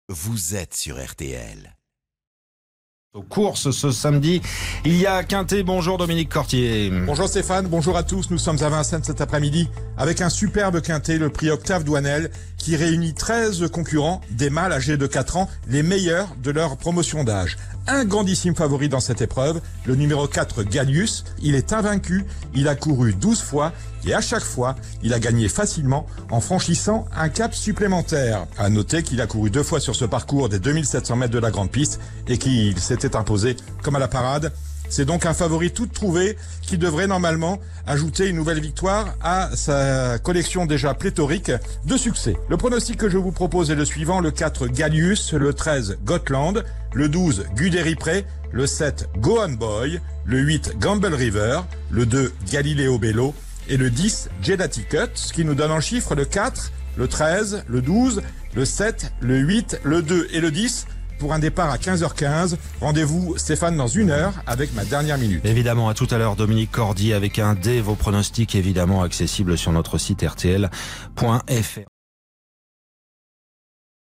Vous êtes sur RTL. Aux courses ce samedi, il y a Quintet. Bonjour Dominique Cortier. Bonjour Stéphane, bonjour à tous. Nous sommes à Vincennes cet après-midi avec un superbe Quintet, le prix Octave Douanel, qui réunit 13 concurrents, des mâles âgés de 4 ans, les meilleurs de leur promotion d'âge. Un grandissime favori dans cette épreuve, le numéro 4 Gallius. Il est invaincu, il a couru 12 fois et à chaque fois, il a gagné facilement en franchissant un cap supplémentaire. À noter qu'il a couru 2 fois sur ce parcours des 2700 mètres de la grande piste et qu'il s'était imposé comme à la parade. C'est donc un favori tout trouvé qui devrait normalement ajouter une nouvelle victoire à sa collection déjà pléthorique de succès. Le pronostic que je vous propose est le suivant: le 4 Gallius, le 13 Gotland, le 12 Guderipré, le 7 Gohan Boy, le 8 Gamble River, le 2 Galileo Bello et le 10 Jedati Cut, ce qui nous donne en chiffres le 4, le 13, le 12, le 7, le 8, le 2 et le 10. Pour un départ à 15h15. Rendez-vous Stéphane dans 1 heure avec ma dernière minute. Évidemment, à tout à l'heure Dominique Cordier avec un dé. Vos pronostics évidemment accessibles sur notre site rtl.fr.